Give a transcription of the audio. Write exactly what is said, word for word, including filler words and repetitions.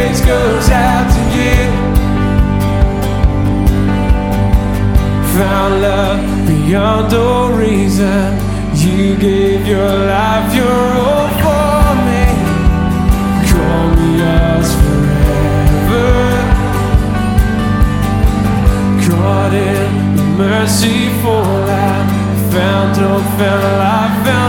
praise goes out to you. Found love beyond all reason. You gave your life, your all for me. Call me yours forever. Caught in the merciful light. Found hope, found life, found